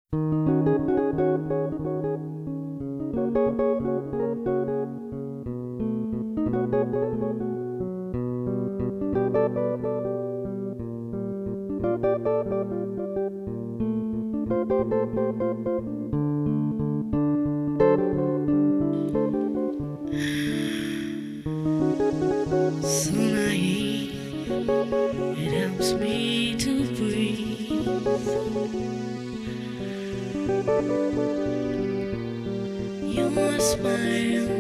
So naive, it helps me to breathe. Your smile,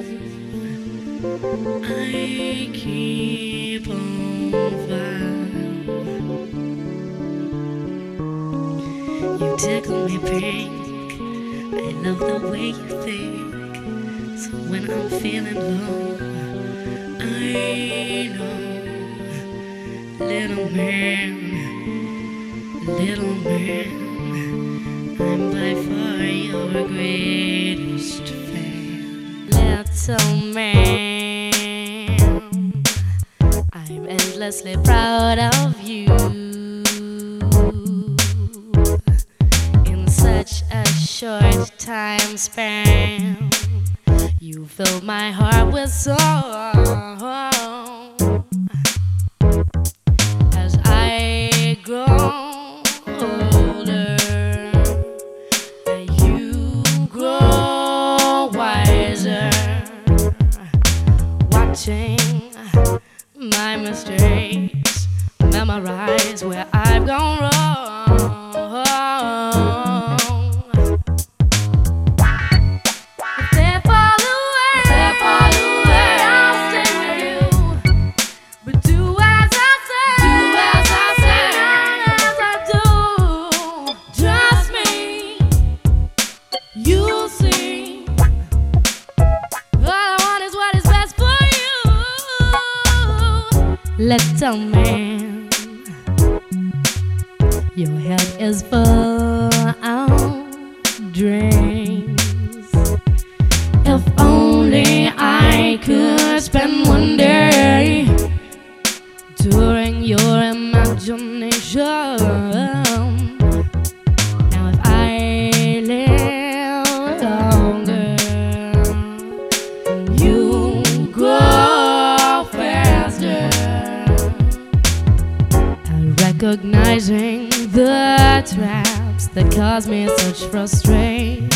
I keep on file. You tickle me pink, I love the way you think. So when I'm feeling low, I know, little man, I'm by far your greatest fan. Little man, I'm endlessly proud of you. In such a short time span, you filled my heart with song. As I grow older, you grow wiser, watching my mistakes, memorize where I've gone wrong. Little man, your head is full of dreams. If only I could spend one day during your imagination. Now if I live longer, you grow faster, recognizing the traps that cause me such frustration.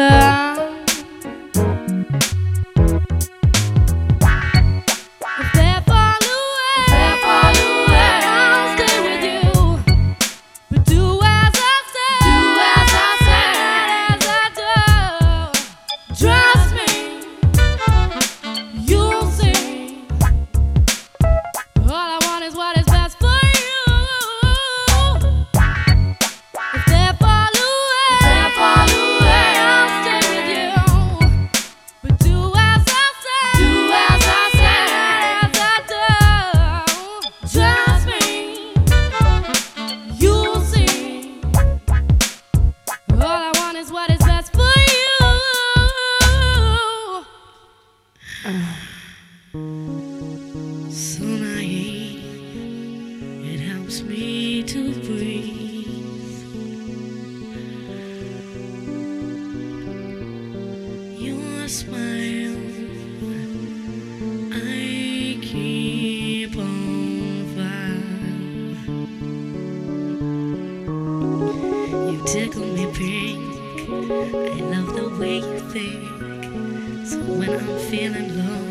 If they fall away, I'll stay with you. But do as I say, as I do. Trust me, you'll see. All I want is what is best for you. If they fall away, I'll stay with you. But do as I say, as I do. Trust me, you'll see. All I want is what is best for you. So naive, it helps me to breathe. Your smile, I keep on file. You tickle me pink, I love the way you think. So when I'm feeling low,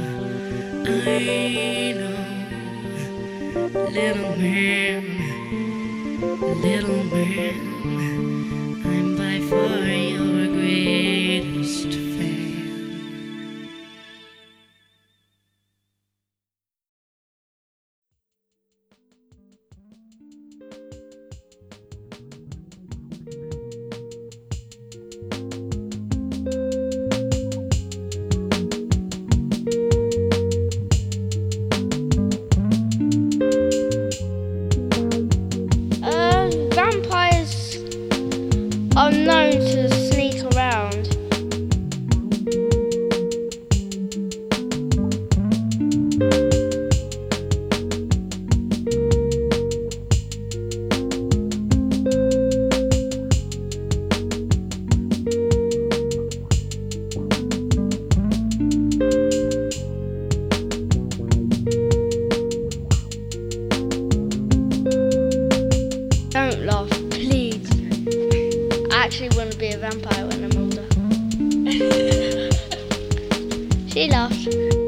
I know, little man, I'm by far your greatest fan. Vampires are known to sneak around. actually want to be a vampire when I'm older. She laughed.